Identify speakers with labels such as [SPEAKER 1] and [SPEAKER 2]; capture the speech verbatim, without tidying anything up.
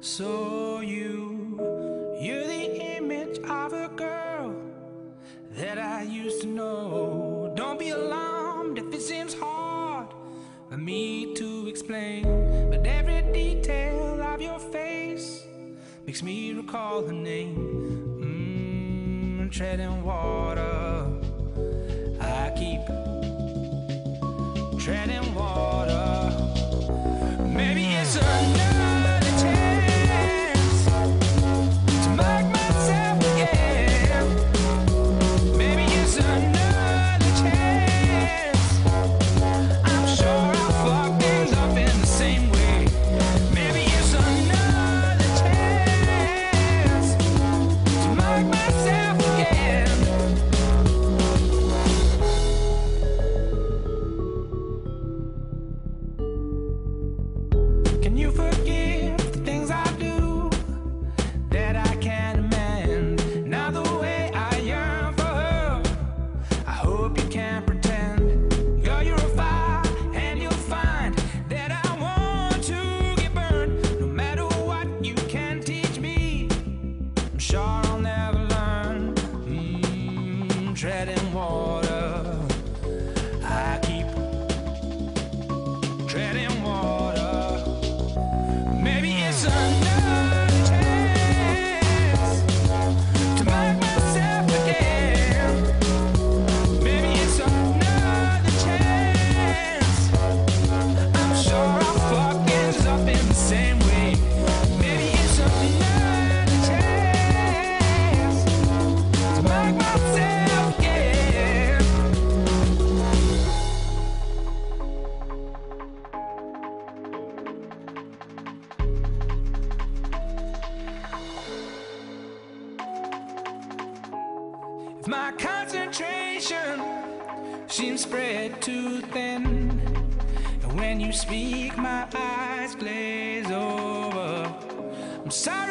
[SPEAKER 1] So you, you're the image of a girl that I used to know. Don't be alarmed if it seems hard for me to explain, but every detail of your face makes me recall her name. Mmm, treading water, I keep treading water. Maybe it's another chance to make myself again. Maybe it's another chance. I'm sure I'll fuck things up in the same way. Maybe it's another chance to make myself again. Can you forgive the things I do that I can't amend? Now the way I yearn for her, I hope you can't pretend. Girl, you're a fire and you'll find that I want to get burned. No matter what you can teach me, I'm sure I'll never learn. Mmm, treading water, I keep treading water. Maybe it's another chance to make myself again. Maybe it's another chance. I'm sure I'll fuck things up in the same way. Maybe it's another chance to make myself again. If my concentration seems spread too thin, and when you speak my eyes glaze over, I'm sorry